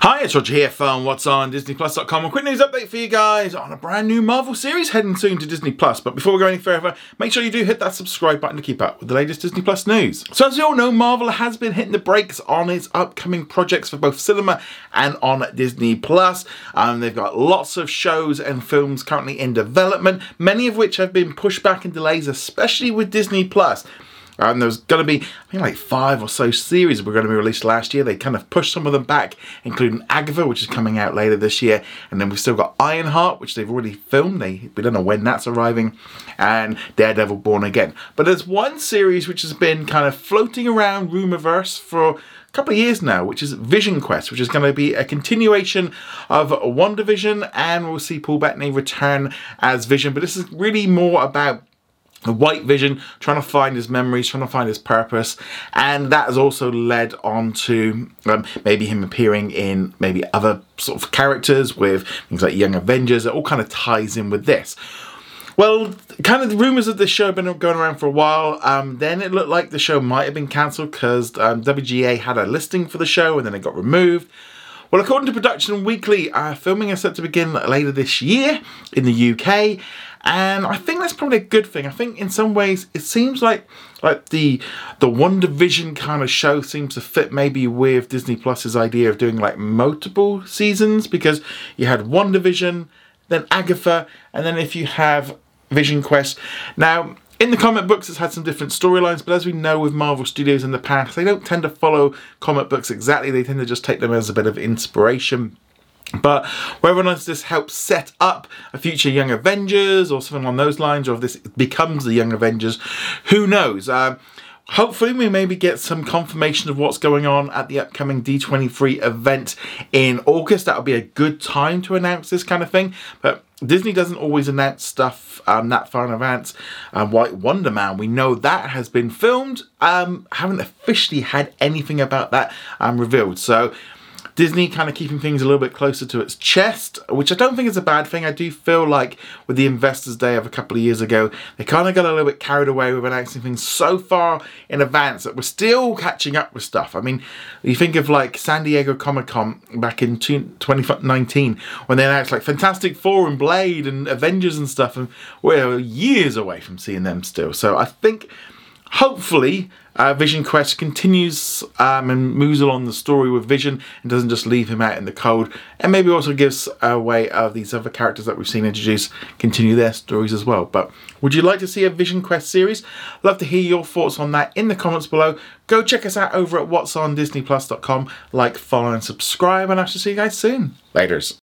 Hi, it's Roger here from What's On DisneyPlus.com. A quick news update for you guys on a brand new Marvel series heading soon to Disney Plus. But before we go any further, make sure you do hit that subscribe button to keep up with the latest Disney Plus news. So as you all know, Marvel has been hitting the brakes on its upcoming projects for both cinema and on Disney Plus. They've got lots of shows and films currently in development, many of which have been pushed back and delays, especially with Disney Plus. There's going to be, I think, like 5 or so series that were going to be released last year. They kind of pushed some of them back, including Agatha, which is coming out later this year. And then we've still got Ironheart, which they've already filmed. We don't know when that's arriving. And Daredevil Born Again. But there's one series which has been kind of floating around Rumourverse for a couple of years now, which is Vision Quest, which is going to be a continuation of WandaVision. And we'll see Paul Bettany return as Vision. But this is really more about White Vision trying to find his memories, trying to find his purpose, and that has also led on to maybe him appearing in maybe other sort of characters with things like Young Avengers. It all kind of ties in with this. Well, kind of the rumours of this show have been going around for a while. Then it looked like the show might have been cancelled because WGA had a listing for the show and then it got removed. Well, according to Production Weekly, filming is set to begin later this year in the UK. And I think that's probably a good thing. I think in some ways it seems like the WandaVision kind of show seems to fit maybe with Disney Plus's idea of doing like multiple seasons, because you had WandaVision, then Agatha, and then if you have Vision Quest. Now, in the comic books, it's had some different storylines, but as we know with Marvel Studios in the past, they don't tend to follow comic books exactly. They tend to just take them as a bit of inspiration. But whether or not this helps set up a future Young Avengers or something along those lines, or if this becomes the Young Avengers, who knows? Hopefully we maybe get some confirmation of what's going on at the upcoming D23 event in August. That'll be a good time to announce this kind of thing. But Disney doesn't always announce stuff that far in advance. White Wonder Man, we know that has been filmed. Haven't officially had anything about that revealed. So Disney kind of keeping things a little bit closer to its chest, which I don't think is a bad thing. I do feel like with the Investors Day of a couple of years ago, they kind of got a little bit carried away with announcing things so far in advance that we're still catching up with stuff. I mean, you think of like San Diego Comic-Con back in 2019 when they announced like Fantastic Four and Blade and Avengers and stuff, and we're years away from seeing them still. So I think hopefully Vision Quest continues and moves along the story with Vision and doesn't just leave him out in the cold, and maybe also gives a way of these other characters that we've seen introduced continue their stories as well. But would you like to see a Vision Quest series? Love to hear your thoughts on that in the comments below. Go check us out over at whatsondisneyplus.com. Like, follow and subscribe, and I shall see you guys soon. Laters.